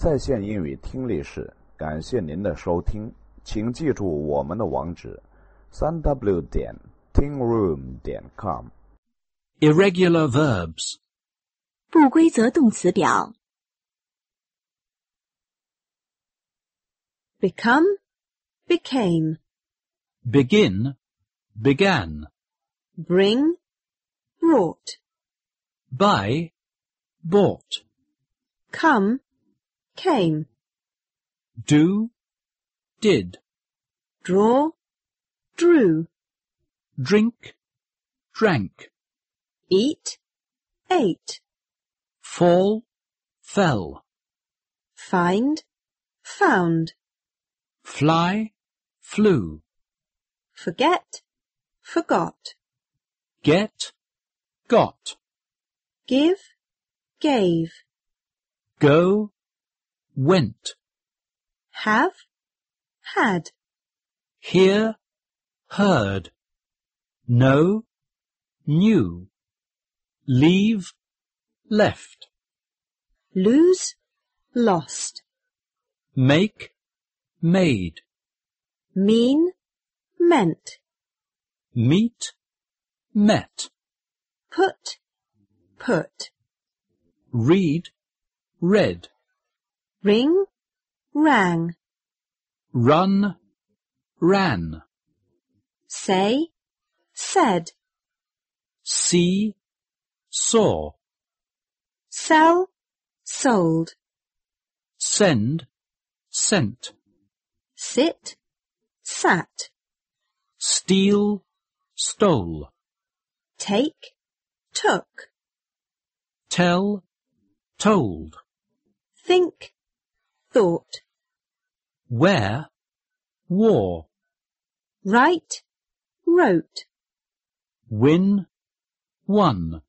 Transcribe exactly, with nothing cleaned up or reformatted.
在线英语听力室，感谢您的收听，请记住我们的网址：三 w 点 tingroom 点 com。 Irregular verbs. 不规则动词表。Become, became. Begin, began. Bring, brought. Buy, bought. Come, came. Do, did. Draw, drew. Drink, drank. Eat, ate. Fall, fell. Find, found. Fly, flew. Forget, forgot. Get, got. Give, gave. Go, went. Have, had. Hear, heard. Know, knew. Leave, left. Lose, lost. Make, made. Mean, meant. Meet, met. Put, put. Read, read. Ring, rang. Run, ran. Say, said. See, saw. Sell, sold. Send, sent. Sit, sat. Steal, stole. Take, took. Tell, told. Think, thought. Wear, wore. Write, wrote. Win, won.